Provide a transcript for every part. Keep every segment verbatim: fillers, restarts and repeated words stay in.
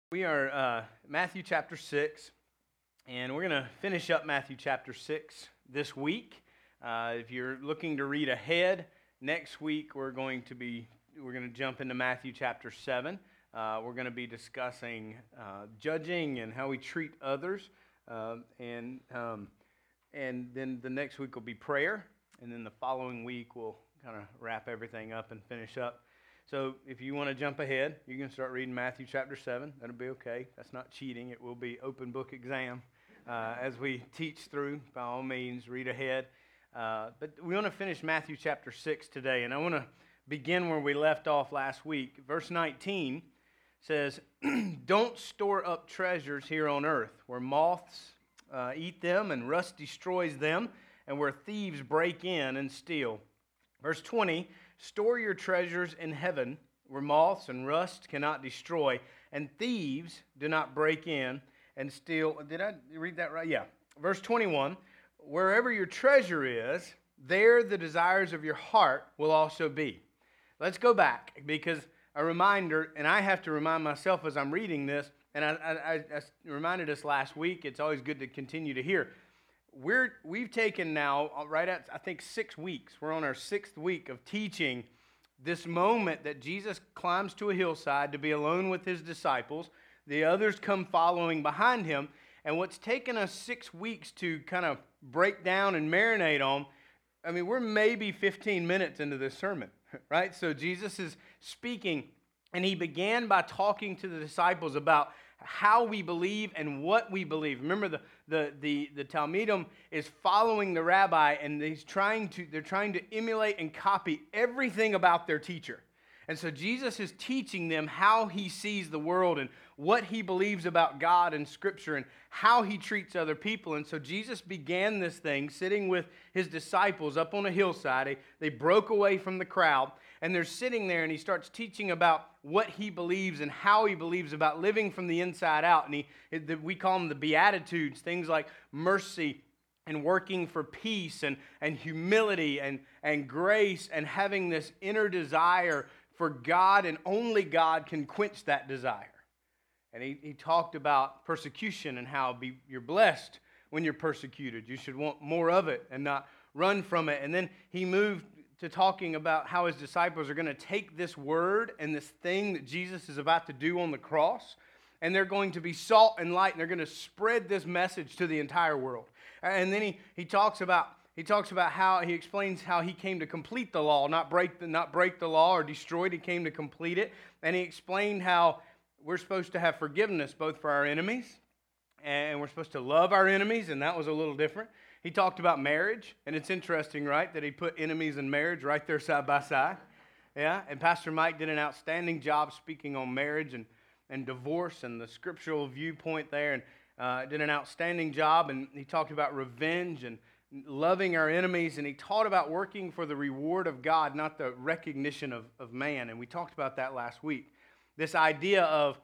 We are uh, Matthew chapter six, and we're going to finish up Matthew chapter six this week. Uh, if you're looking to read ahead, next week we're going to be we're going to jump into Matthew chapter seven. Uh, we're going to be discussing uh, judging and how we treat others, uh, and um, and then the next week will be prayer, and then the following week we'll kind of wrap everything up and finish up. So if you want to jump ahead, you can start reading Matthew chapter seven. That'll be okay. That's not cheating. It will be open book exam uh, as we teach through. By all means, read ahead. Uh, but we want to finish Matthew chapter six today, and I want to begin where we left off last week. Verse nineteen says, "Don't store up treasures here on earth, where moths uh, eat them and rust destroys them, and where thieves break in and steal." Verse twenty, "Store your treasures in heaven, where moths and rust cannot destroy, and thieves do not break in and steal." Did I read that right? Yeah. Verse twenty-one, "Wherever your treasure is, there the desires of your heart will also be." Let's go back, because a reminder, and I have to remind myself as I'm reading this, and I, I, I reminded us last week, it's always good to continue to hear. We're, we've taken now, right at, I think, six weeks. We're on our sixth week of teaching this moment that Jesus climbs to a hillside to be alone with his disciples. The others come following behind him. And what's taken us six weeks to kind of break down and marinate on, I mean, we're maybe fifteen minutes into this sermon, right? So Jesus is speaking, and he began by talking to the disciples about how we believe and what we believe. Remember, the the the the Talmudim is following the rabbi, and he's trying to they're trying to emulate and copy everything about their teacher. And so Jesus is teaching them how he sees the world and what he believes about God and Scripture and how he treats other people. And so Jesus began this thing sitting with his disciples up on a hillside. They, they broke away from the crowd, and they're sitting there, and he starts teaching about what he believes and how he believes about living from the inside out. And he, we call them the Beatitudes, things like mercy and working for peace and, and humility and, and grace and having this inner desire for God, and only God can quench that desire. And he, he talked about persecution and how be, you're blessed when you're persecuted. You should want more of it and not run from it. And then he moved to talking about how his disciples are going to take this word and this thing that Jesus is about to do on the cross, and they're going to be salt and light, and they're going to spread this message to the entire world. And then he, he talks about he talks about how he explains how he came to complete the law, not break the not break the law or destroy it. He came to complete it, and he explained how we're supposed to have forgiveness both for our enemies, and we're supposed to love our enemies, and that was a little different. He talked about marriage, and it's interesting, right, that he put enemies and marriage right there side by side. Yeah, and Pastor Mike did an outstanding job speaking on marriage and, and divorce and the scriptural viewpoint there, and uh, did an outstanding job, and he talked about revenge and loving our enemies, and he taught about working for the reward of God, not the recognition of, of man, and we talked about that last week. This idea of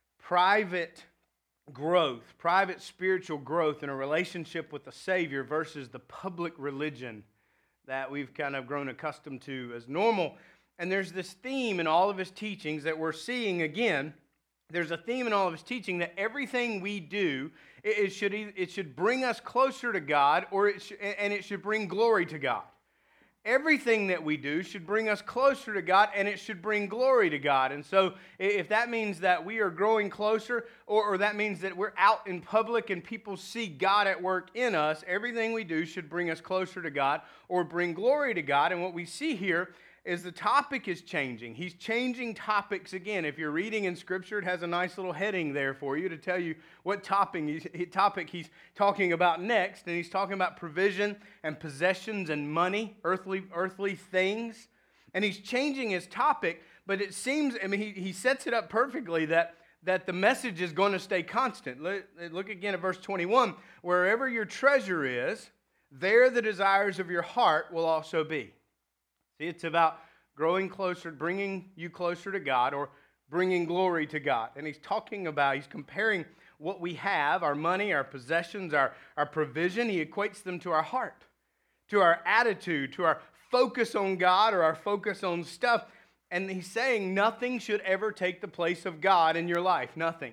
private growth, private spiritual growth in a relationship with the Savior versus the public religion that we've kind of grown accustomed to as normal. And there's this theme in all of his teachings that we're seeing again. There's a theme in all of his teaching that everything we do, it, it should it should bring us closer to God, or it sh- and it should bring glory to God. Everything that we do should bring us closer to God, and it should bring glory to God. And so if that means that we are growing closer, or, or that means that we're out in public and people see God at work in us, everything we do should bring us closer to God or bring glory to God. And what we see here is the topic is changing. He's changing topics again. If you're reading in Scripture, it has a nice little heading there for you to tell you what topic he's, topic he's talking about next. And he's talking about provision and possessions and money, earthly, earthly things. And he's changing his topic, but it seems, I mean, he, he sets it up perfectly that, that the message is going to stay constant. Look, look again at verse twenty-one. "Wherever your treasure is, there the desires of your heart will also be." See, it's about growing closer, bringing you closer to God, or bringing glory to God. And he's talking about, he's comparing what we have, our money, our possessions, our, our provision. He equates them to our heart, to our attitude, to our focus on God or our focus on stuff. And he's saying nothing should ever take the place of God in your life, nothing.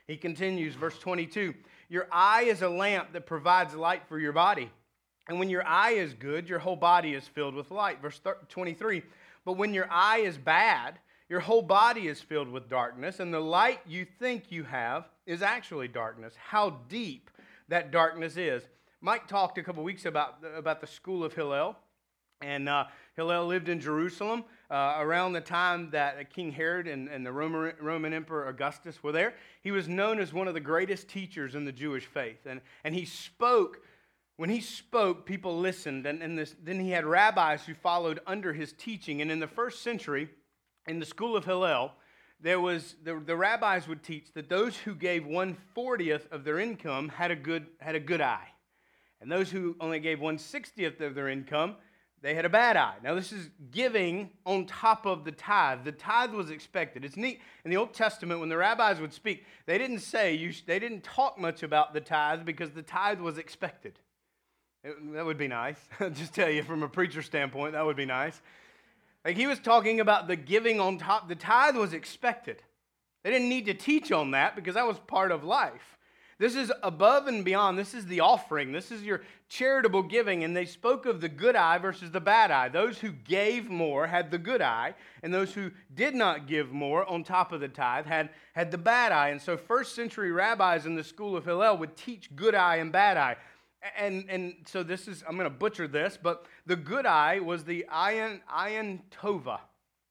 He continues, verse twenty-two, your eye is a lamp that provides light for your body. And when your eye is good, your whole body is filled with light. Verse twenty-three, but when your eye is bad, your whole body is filled with darkness, and the light you think you have is actually darkness. How deep that darkness is. Mike talked a couple weeks about, about the school of Hillel. And uh, Hillel lived in Jerusalem uh, around the time that King Herod and, and the Roman, Roman Emperor Augustus were there. He was known as one of the greatest teachers in the Jewish faith. And, and he spoke, when he spoke, people listened. And, and this, then he had rabbis who followed under his teaching. And in the first century, in the school of Hillel, there was the, the rabbis would teach that those who gave one fortieth of their income had a good had a good eye, and those who only gave one sixtieth of their income, they had a bad eye. Now this is giving on top of the tithe. The tithe was expected. It's neat in the Old Testament when the rabbis would speak, they didn't say you. They didn't talk much about the tithe because the tithe was expected. It, that would be nice. Just tell you from a preacher standpoint, that would be nice. Like he was talking about the giving on top. The tithe was expected. They didn't need to teach on that because that was part of life. This is above and beyond. This is the offering. This is your charitable giving. And they spoke of the good eye versus the bad eye. Those who gave more had the good eye, and those who did not give more on top of the tithe had, had the bad eye. And so first century rabbis in the school of Hillel would teach good eye and bad eye. And and so this is, I'm going to butcher this, but the good eye was the ayin, ayin tova.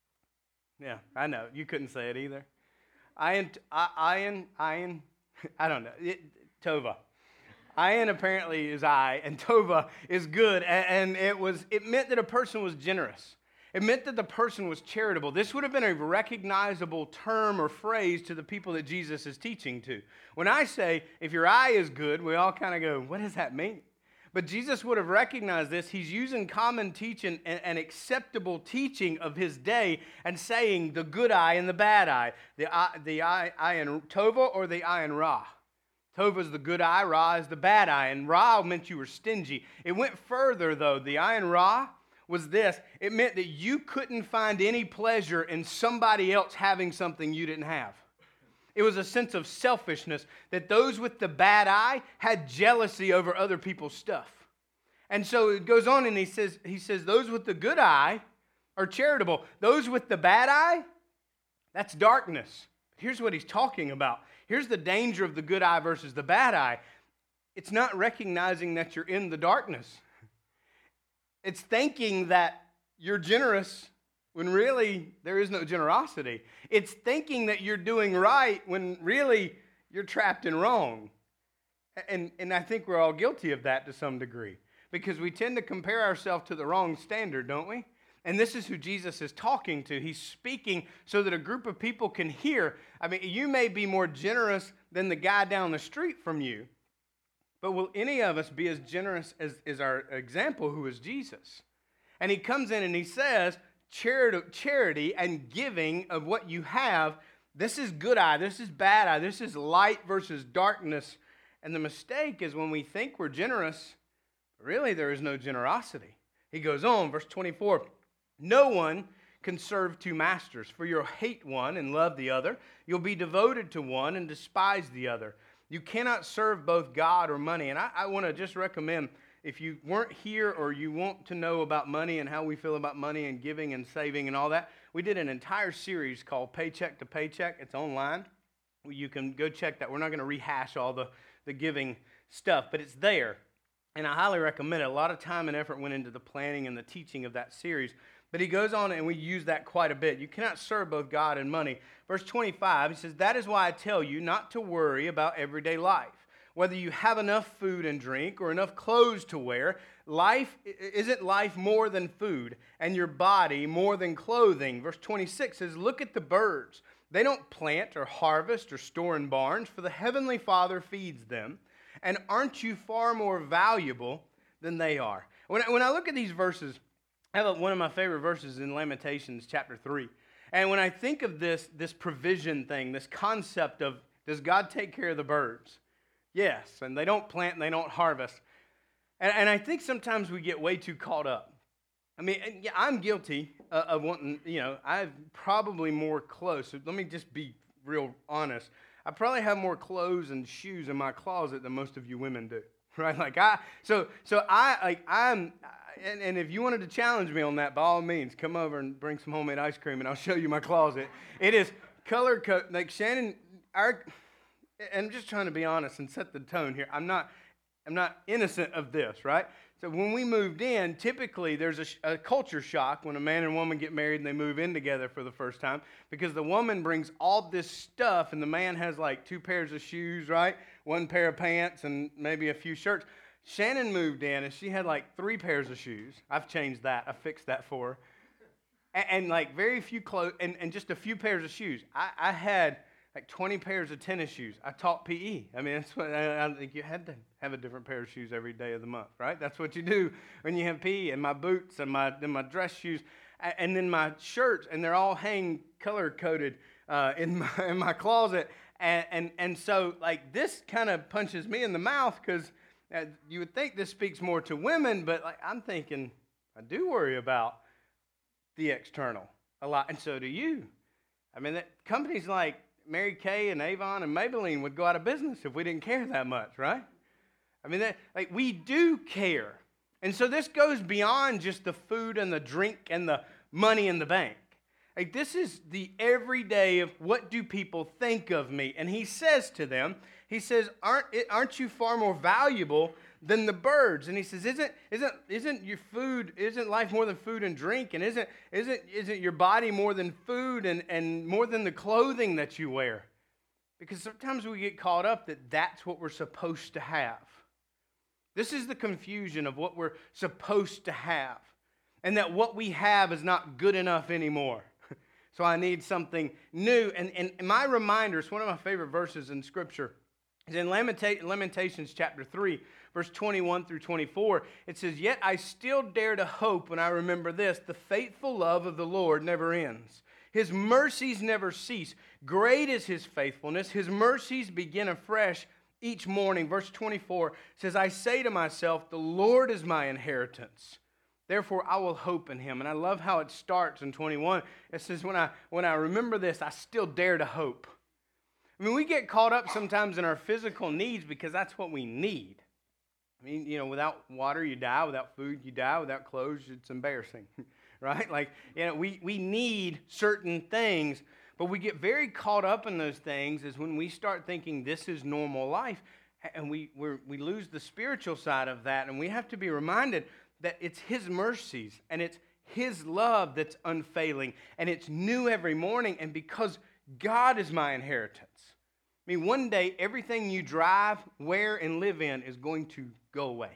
Yeah, I know. You couldn't say it either. Ayin, ayin, ayin, I don't know. It, tova. Ayin apparently is eye, and tova is good. And, and it was it meant that a person was generous. It meant that the person was charitable. This would have been a recognizable term or phrase to the people that Jesus is teaching to. When I say, if your eye is good, we all kind of go, what does that mean? But Jesus would have recognized this. He's using common teaching and, and acceptable teaching of his day and saying the good eye and the bad eye. The eye, the eye, ayin tova or the ayin ra. Tova is the good eye, ra is the bad eye. And ra meant you were stingy. It went further though. The ayin ra was this. It meant that you couldn't find any pleasure in somebody else having something you didn't have. It was a sense of selfishness that those with the bad eye had jealousy over other people's stuff. And so it goes on and he says, he says, those with the good eye are charitable. Those with the bad eye, that's darkness. Here's what he's talking about. Here's the danger of the good eye versus the bad eye. It's not recognizing that you're in the darkness. It's thinking that you're generous when really there is no generosity. It's thinking that you're doing right when really you're trapped in wrong. And, and I think we're all guilty of that to some degree because we tend to compare ourselves to the wrong standard, don't we? And this is who Jesus is talking to. He's speaking so that a group of people can hear. I mean, you may be more generous than the guy down the street from you, but will any of us be as generous as, as our example, who is Jesus? And he comes in and he says, charity, charity and giving of what you have, this is good eye, this is bad eye, this is light versus darkness. And the mistake is when we think we're generous, really there is no generosity. He goes on, verse twenty-four, no one can serve two masters, for you'll hate one and love the other. You'll be devoted to one and despise the other. You cannot serve both God or money. And I, I want to just recommend, if you weren't here or you want to know about money and how we feel about money and giving and saving and all that, we did an entire series called Paycheck to Paycheck. It's online. You can go check that. We're not going to rehash all the, the giving stuff, but it's there. And I highly recommend it. A lot of time and effort went into the planning and the teaching of that series. But he goes on, and we use that quite a bit. You cannot serve both God and money. Verse twenty-five, he says, that is why I tell you not to worry about everyday life. Whether you have enough food and drink or enough clothes to wear, life isn't life more than food, and your body more than clothing. Verse twenty-six says, look at the birds. They don't plant or harvest or store in barns, for the heavenly Father feeds them. And aren't you far more valuable than they are? When I, when I look at these verses, I have one of my favorite verses in Lamentations chapter three. And when I think of this, this provision thing, this concept of, does God take care of the birds? Yes, and they don't plant and they don't harvest. And, and I think sometimes we get way too caught up. I mean, yeah, I'm guilty uh, of wanting, you know, I'm probably more close. So let me just be real honest. I probably have more clothes and shoes in my closet than most of you women do, right? Like I, so so I like I'm, and, and if you wanted to challenge me on that, by all means, come over and bring some homemade ice cream, and I'll show you my closet. It is color code. Like Shannon, our, and I'm just trying to be honest and set the tone here. I'm not, I'm not innocent of this, right? So when we moved in, typically there's a, a culture shock when a man and woman get married and they move in together for the first time, because the woman brings all this stuff and the man has like two pairs of shoes, right? One pair of pants and maybe a few shirts. Shannon moved in and she had like three pairs of shoes. I've changed that. I fixed that for her. And, and like very few clothes and, and just a few pairs of shoes. I, I had like twenty pairs of tennis shoes. I taught P E. I mean, that's what I, I think you had to have a different pair of shoes every day of the month, right? That's what you do when you have P E. And my boots and my and my dress shoes, and then my shirts, and they're all hang color coded uh, in my in my closet. And and and so like this kind of punches me in the mouth, because uh, you would think this speaks more to women, but like I'm thinking I do worry about the external a lot, and so do you. I mean, that companies like Mary Kay and Avon and Maybelline would go out of business if we didn't care that much, right? I mean, that, like we do care. And so this goes beyond just the food and the drink and the money in the bank. Like this is the everyday of what do people think of me? And he says to them, he says, aren't, aren't you far more valuable than the birds? And he says, isn't, isn't, isn't your food, isn't life more than food and drink? And isn't, isn't, isn't your body more than food and, and more than the clothing that you wear? Because sometimes we get caught up that that's what we're supposed to have. This is the confusion of what we're supposed to have, and that what we have is not good enough anymore. So I need something new. And, and my reminder, it's one of my favorite verses in Scripture. It's in Lamenta- Lamentations chapter three, verse twenty-one through twenty-four. It says, "Yet I still dare to hope when I remember this, the faithful love of the Lord never ends. His mercies never cease. Great is his faithfulness. His mercies begin afresh each morning." Verse twenty-four says, "I say to myself, the Lord is my inheritance. Therefore I will hope in him." And I love how it starts in twenty-one. It says, when I, when I remember this, I still dare to hope. I mean, we get caught up sometimes in our physical needs because that's what we need. I mean, you know, without water, you die. Without food, you die. Without clothes, it's embarrassing, right? Like, you know, we, we need certain things, but we get very caught up in those things is when we start thinking this is normal life, and we we're, we lose the spiritual side of that, and we have to be reminded that it's his mercies, and it's his love that's unfailing, and it's new every morning, and because God is my inheritance. I mean, one day, everything you drive, wear, and live in is going to go away.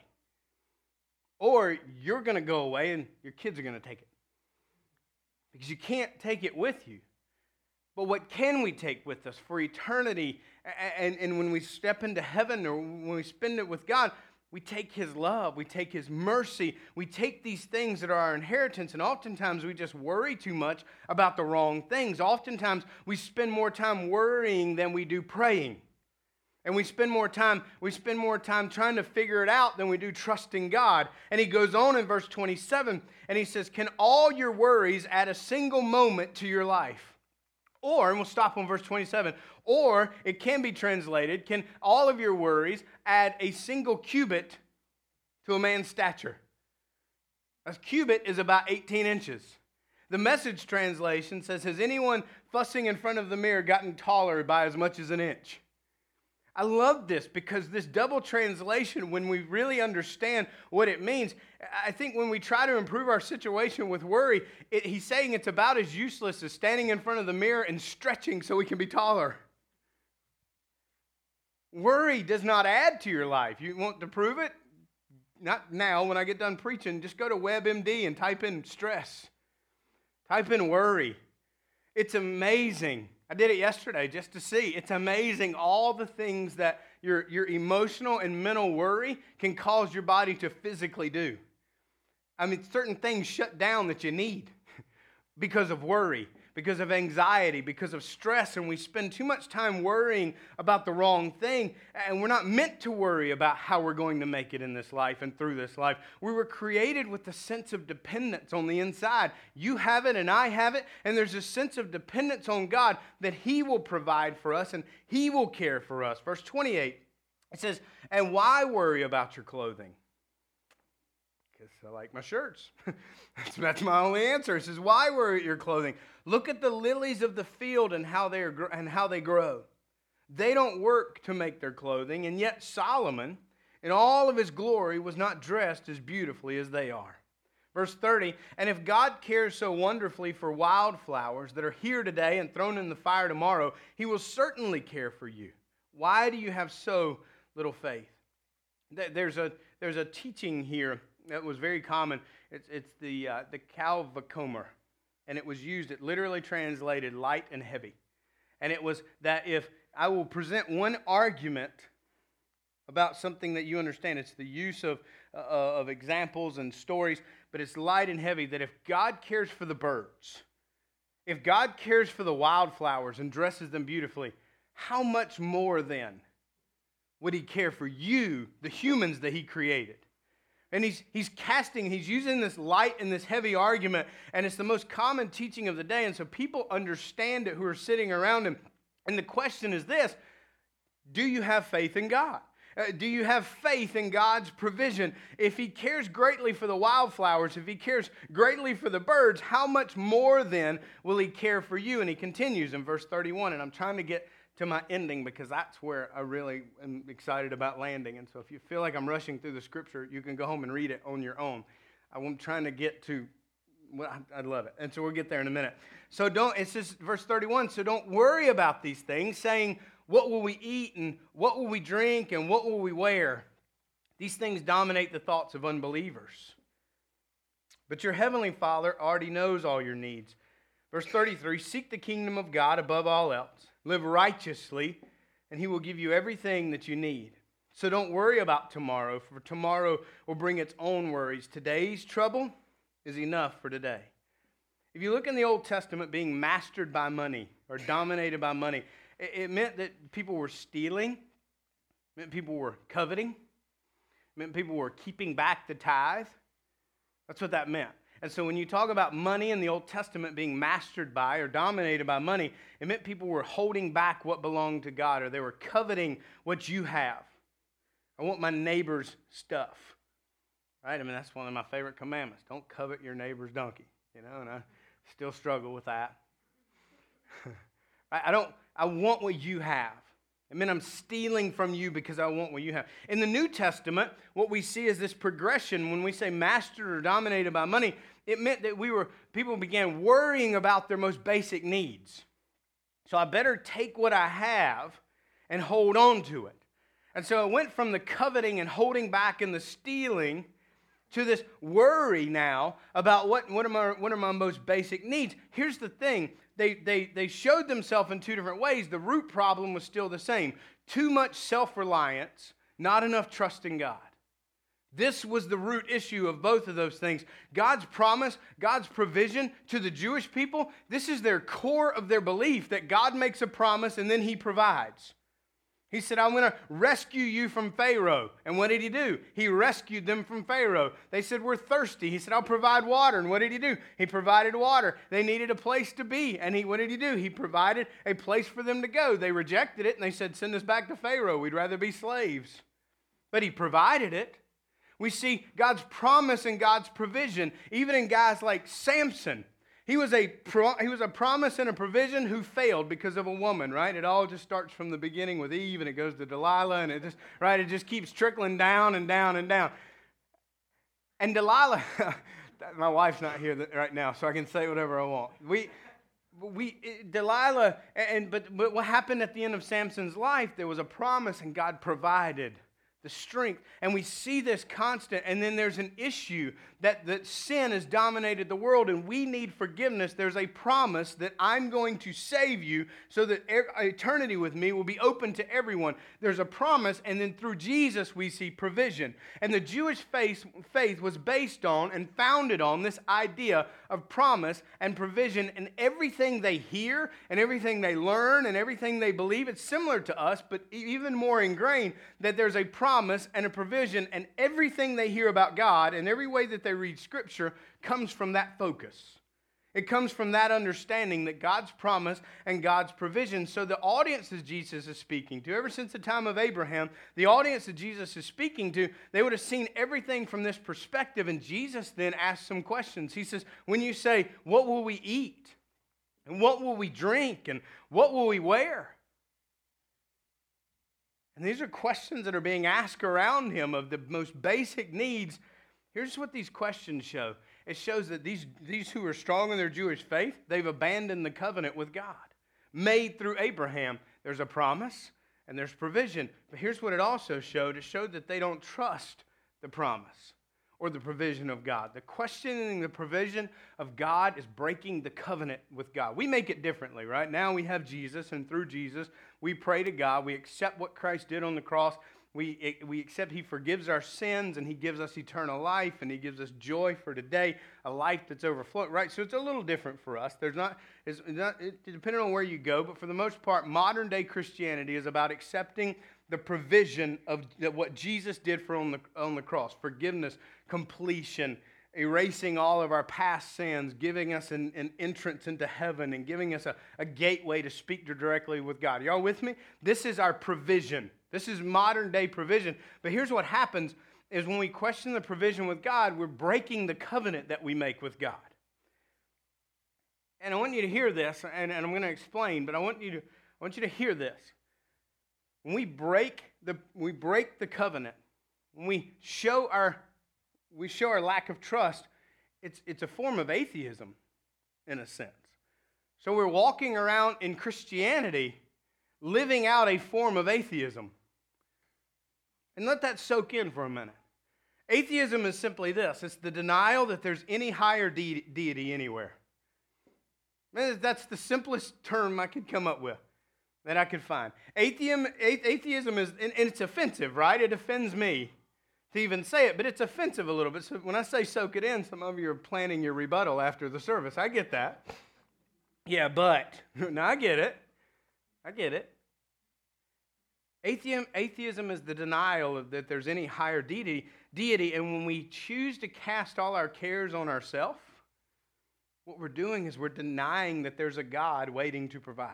Or you're going to go away and your kids are going to take it. Because you can't take it with you. But what can we take with us for eternity? And, and when we step into heaven or when we spend it with God, we take his love, we take his mercy, we take these things that are our inheritance, and oftentimes we just worry too much about the wrong things. Oftentimes we spend more time worrying than we do praying. And we spend more time, we spend more time trying to figure it out than we do trusting God. And he goes on in verse twenty-seven, and he says, "Can all your worries add a single moment to your life?" Or, and we'll stop on verse twenty-seven, or it can be translated, can all of your worries add a single cubit to a man's stature? A cubit is about eighteen inches. The Message translation says, "Has anyone fussing in front of the mirror gotten taller by as much as an inch?" I love this because this double translation, when we really understand what it means, I think when we try to improve our situation with worry, it, he's saying it's about as useless as standing in front of the mirror and stretching so we can be taller. Worry does not add to your life. You want to prove it? Not now, when I get done preaching, just go to WebMD and type in stress. Type in worry. It's amazing. I did it yesterday just to see. It's amazing all the things that your, your emotional and mental worry can cause your body to physically do. I mean, certain things shut down that you need because of worry. because of anxiety, because of stress, and we spend too much time worrying about the wrong thing, and we're not meant to worry about how we're going to make it in this life and through this life. We were created with a sense of dependence on the inside. You have it and I have it, and there's a sense of dependence on God that He will provide for us and He will care for us. Verse twenty-eight, it says, "And why worry about your clothing?" I like my shirts. that's, that's my only answer. It says, "Why worry at your clothing? Look at the lilies of the field and how they are and how they grow. They don't work to make their clothing, and yet Solomon, in all of his glory, was not dressed as beautifully as they are." Verse thirty, "And if God cares so wonderfully for wildflowers that are here today and thrown in the fire tomorrow, He will certainly care for you. Why do you have so little faith?" There's a there's a teaching here that was very common. It's, it's the uh, the Calvacomer, and it was used, it literally translated light and heavy. And it was that if I will present one argument about something that you understand, it's the use of, uh, of examples and stories, but it's light and heavy, that if God cares for the birds, if God cares for the wildflowers and dresses them beautifully, how much more then would He care for you, the humans that He created? And he's, he's casting, he's using this light and this heavy argument, and it's the most common teaching of the day, and so people understand it who are sitting around him. And the question is this: do you have faith in God? Uh, do you have faith in God's provision? If He cares greatly for the wildflowers, if He cares greatly for the birds, how much more then will He care for you? And he continues in verse thirty-one, and I'm trying to get to my ending because that's where I really am excited about landing. And so if you feel like I'm rushing through the scripture, you can go home and read it on your own. I'm trying to get to, well, I love it. And so we'll get there in a minute. So don't, it says, verse thirty-one, "So don't worry about these things, saying, what will we eat and what will we drink and what will we wear? These things dominate the thoughts of unbelievers. But your heavenly Father already knows all your needs." Verse thirty-three, "Seek the kingdom of God above all else. Live righteously, and He will give you everything that you need. So don't worry about tomorrow, for tomorrow will bring its own worries. Today's trouble is enough for today." If you look in the Old Testament, being mastered by money or dominated by money, it, it meant that people were stealing, it meant people were coveting, it meant people were keeping back the tithe. That's what that meant. And so when you talk about money in the Old Testament being mastered by or dominated by money, it meant people were holding back what belonged to God, or they were coveting what you have. I want my neighbor's stuff. Right? I mean, that's one of my favorite commandments. Don't covet your neighbor's donkey. You know, and I still struggle with that. I don't, I want what you have. I mean, I'm stealing from you because I want what you have. In the New Testament, what we see is this progression. When we say mastered or dominated by money, it meant that we were, people began worrying about their most basic needs. So I better take what I have and hold on to it. And so it went from the coveting and holding back and the stealing to this worry now about what, what, are, my, what are my most basic needs. Here's the thing. They, they, they showed themselves in two different ways. The root problem was still the same. Too much self-reliance, not enough trust in God. This was the root issue of both of those things. God's promise, God's provision to the Jewish people, this is their core of their belief, that God makes a promise and then He provides. He said, I'm going to rescue you from Pharaoh. And what did He do? He rescued them from Pharaoh. They said, we're thirsty. He said, I'll provide water. And what did He do? He provided water. They needed a place to be. And he, what did He do? He provided a place for them to go. They rejected it, and they said, send us back to Pharaoh. We'd rather be slaves. But He provided it. We see God's promise and God's provision, even in guys like Samson. He was a pro- he was a promise and a provision who failed because of a woman, right? It all just starts from the beginning with Eve, and it goes to Delilah, and it just, right, it just keeps trickling down and down and down. And Delilah, my wife's not here right now, so I can say whatever I want. We, we, Delilah, and but, but what happened at the end of Samson's life, there was a promise, and God provided the strength. And we see this constant, and then there's an issue that, that sin has dominated the world, and we need forgiveness. There's a promise that I'm going to save you so that eternity with me will be open to everyone. There's a promise, and then through Jesus we see provision. And the Jewish faith, faith was based on and founded on this idea of promise and provision, and everything they hear and everything they learn and everything they believe, it's similar to us, but even more ingrained, that there's a promise and a provision, and everything they hear about God and every way that they read Scripture comes from that focus. It comes from that understanding that God's promise and God's provision. So the audience that Jesus is speaking to, ever since the time of Abraham, the audience that Jesus is speaking to, they would have seen everything from this perspective. And Jesus then asks some questions. He says, when you say, what will we eat? And what will we drink? And what will we wear? And these are questions that are being asked around him of the most basic needs. Here's what these questions show. It shows that these, these who are strong in their Jewish faith, they've abandoned the covenant with God. Made through Abraham, there's a promise and there's provision. But here's what it also showed. It showed that they don't trust the promise or the provision of God. The questioning the provision of God is breaking the covenant with God. We make it differently, right? Now we have Jesus, and through Jesus, we pray to God. We accept what Christ did on the cross. We, we accept He forgives our sins, and He gives us eternal life, and He gives us joy for today, a life that's overflowing, right? So it's a little different for us. There's not, it's not it, depending on where you go, but for the most part, modern day Christianity is about accepting the provision of what Jesus did for on the, on the cross, forgiveness, completion, erasing all of our past sins, giving us an, an entrance into heaven, and giving us a, a gateway to speak directly with God. Y'all with me? This is our provision. This is modern day provision. But here's what happens is when we question the provision with God, we're breaking the covenant that we make with God. And I want you to hear this, and, and I'm going to explain, but I want you to I want you to hear this. When we break the we break the covenant, when we show our we show our lack of trust, it's it's a form of atheism in a sense. So we're walking around in Christianity living out a form of atheism. And let that soak in for a minute. Atheism is simply this. It's the denial that there's any higher de- deity anywhere. That's the simplest term I could come up with, that I could find. Atheism, atheism is, and it's offensive, right? It offends me to even say it, but it's offensive a little bit. So when I say soak it in, some of you are planning your rebuttal after the service. I get that. Yeah, but. No, I get it. I get it. Atheism, atheism is the denial of that there's any higher deity, deity, and when we choose to cast all our cares on ourselves, what we're doing is we're denying that there's a God waiting to provide.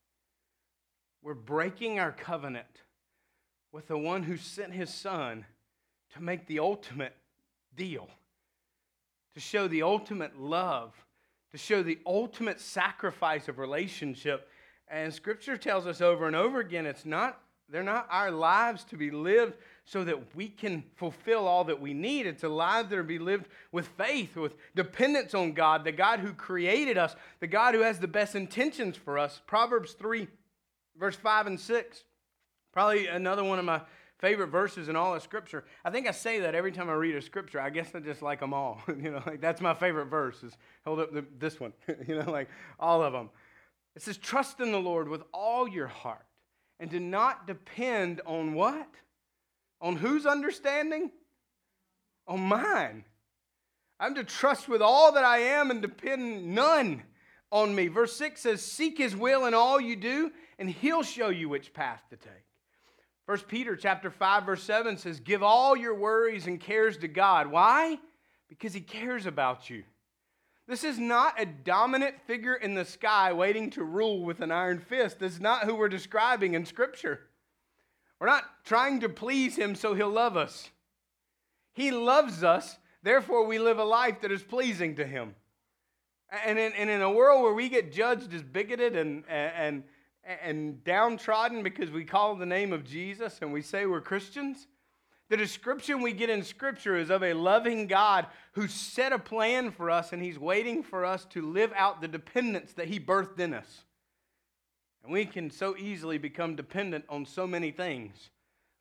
We're breaking our covenant with the one who sent His Son to make the ultimate deal, to show the ultimate love, to show the ultimate sacrifice of relationship. And Scripture tells us over and over again, it's not They're not our lives to be lived so that we can fulfill all that we need. It's a life that are to be lived with faith, with dependence on God, the God who created us, the God who has the best intentions for us. Proverbs three, verse five and six. Probably another one of my favorite verses in all of Scripture. I think I say that every time I read a Scripture. I guess I just like them all. You know, like that's my favorite verse. Is hold up the, this one. You know, like all of them. It says, "Trust in the Lord with all your heart, and do not depend on what? On whose understanding? On mine. I'm to trust with all that I am and depend none on me." Verse six says, "Seek His will in all you do, and He'll show you which path to take." First Peter chapter five, verse seven says, "Give all your worries and cares to God." Why? Because He cares about you. This is not a dominant figure in the sky waiting to rule with an iron fist. This is not who we're describing in Scripture. We're not trying to please Him so He'll love us. He loves us, therefore we live a life that is pleasing to Him. And in, and in a world where we get judged as bigoted and, and, and downtrodden because we call the name of Jesus and we say we're Christians, the description we get in Scripture is of a loving God who set a plan for us, and He's waiting for us to live out the dependence that He birthed in us. And we can so easily become dependent on so many things.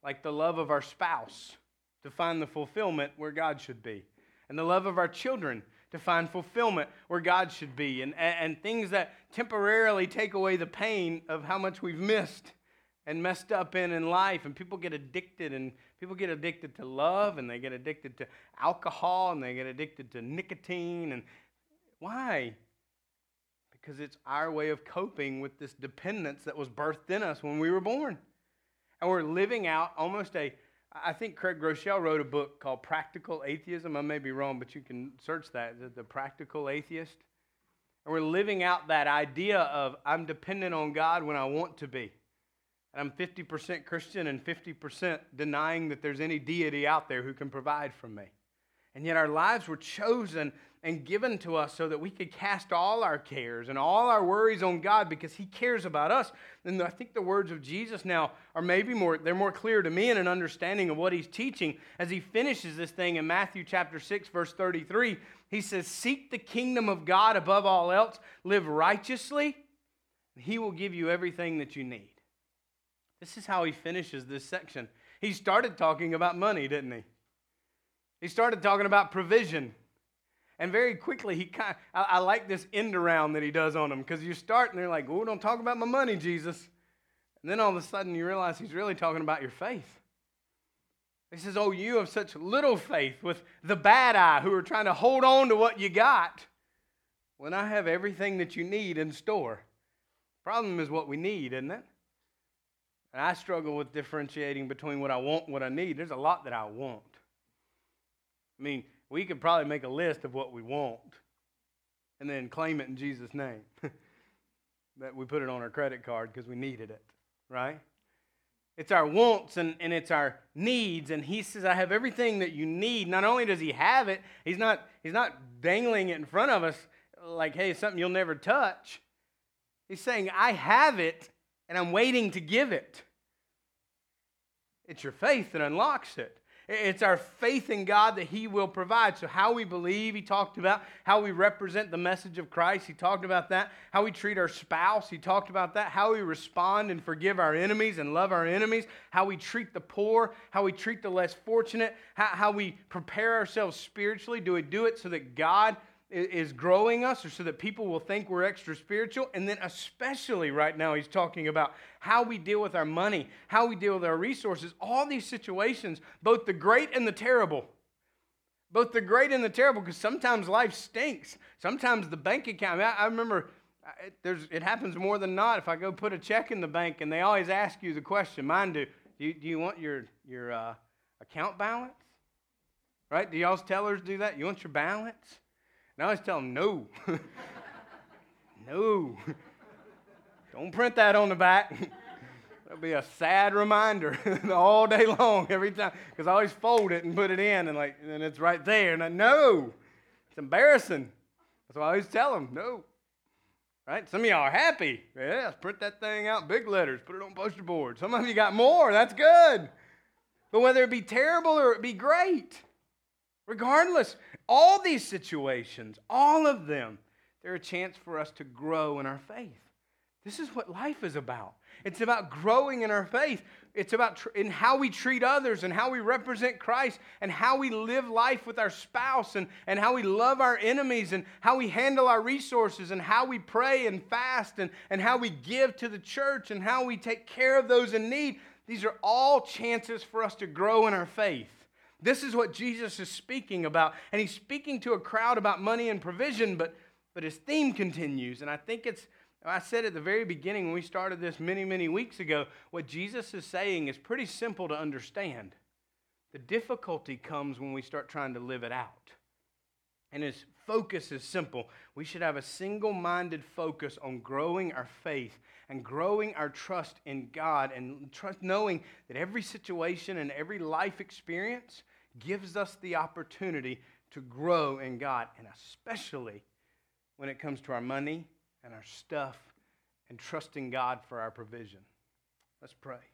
like the love of our spouse, to find the fulfillment where God should be, and the love of our children, to find fulfillment where God should be, and, and, and things that temporarily take away the pain of how much we've missed and messed up in in life. And people get addicted, and people get addicted to love, and they get addicted to alcohol, and they get addicted to nicotine. And why? Because it's our way of coping with this dependence that was birthed in us when we were born. And we're living out almost a, I think Craig Groeschel wrote a book called Practical Atheism. I may be wrong, but you can search that, the, the Practical Atheist. And we're living out that idea of I'm dependent on God when I want to be. And I'm fifty percent Christian and fifty percent denying that there's any deity out there who can provide for me. And yet our lives were chosen and given to us so that we could cast all our cares and all our worries on God because He cares about us. And I think the words of Jesus now are maybe more, they're more clear to me in an understanding of what He's teaching as He finishes this thing in Matthew chapter six, verse thirty-three. He says, seek the kingdom of God above all else, live righteously, and He will give you everything that you need. This is how He finishes this section. He started talking about money, didn't He? He started talking about provision. And very quickly, he kind of, I, I like this end around that he does on them, because you start and they're like, oh, don't talk about my money, Jesus. And then all of a sudden you realize he's really talking about your faith. He says, oh, you have such little faith, with the bad eye who are trying to hold on to what you got when I have everything that you need in store. Problem is what we need, isn't it? And I struggle with differentiating between what I want and what I need. There's a lot that I want. I mean, we could probably make a list of what we want and then claim it in Jesus' name. That we put it on our credit card because we needed it, right? It's our wants and, and it's our needs. And He says, I have everything that you need. Not only does He have it, He's not, he's not dangling it in front of us like, hey, it's something you'll never touch. He's saying, I have it and I'm waiting to give it. It's your faith that unlocks it. It's our faith in God that He will provide. So how we believe, He talked about. How we represent the message of Christ, He talked about that. How we treat our spouse, He talked about that. How we respond and forgive our enemies and love our enemies. How we treat the poor, how we treat the less fortunate. How, how we prepare ourselves spiritually. Do we do it so that God is growing us, or so that people will think we're extra spiritual? And then especially right now, He's talking about how we deal with our money, how we deal with our resources, all these situations, both the great and the terrible. Both the great and the terrible, because sometimes life stinks. Sometimes the bank account, I, mean, I, I remember it, there's, it happens more than not. If I go put a check in the bank and they always ask you the question, mine do, do you, do you want your, your uh, account balance? Right? Do y'all's tellers do that? You want your balance? And I always tell them, no. No. Don't print that on the back. That'll be a sad reminder all day long, every time. Because I always fold it and put it in, and like, and it's right there. And I know. It's embarrassing. That's why I always tell them, no. Right? Some of y'all are happy. Yeah, print that thing out, big letters, put it on poster board. Some of you got more. That's good. But whether it be terrible or it be great, regardless, all these situations, all of them, they're a chance for us to grow in our faith. This is what life is about. It's about growing in our faith. It's about tr- in how we treat others and how we represent Christ and how we live life with our spouse and, and how we love our enemies and how we handle our resources and how we pray and fast and, and how we give to the church and how we take care of those in need. These are all chances for us to grow in our faith. This is what Jesus is speaking about. And He's speaking to a crowd about money and provision, but, but His theme continues. And I think it's, I said at the very beginning when we started this many, many weeks ago, what Jesus is saying is pretty simple to understand. The difficulty comes when we start trying to live it out. And His focus is simple. We should have a single-minded focus on growing our faith and growing our trust in God and trust, knowing that every situation and every life experience gives us the opportunity to grow in God, and especially when it comes to our money and our stuff and trusting God for our provision. Let's pray.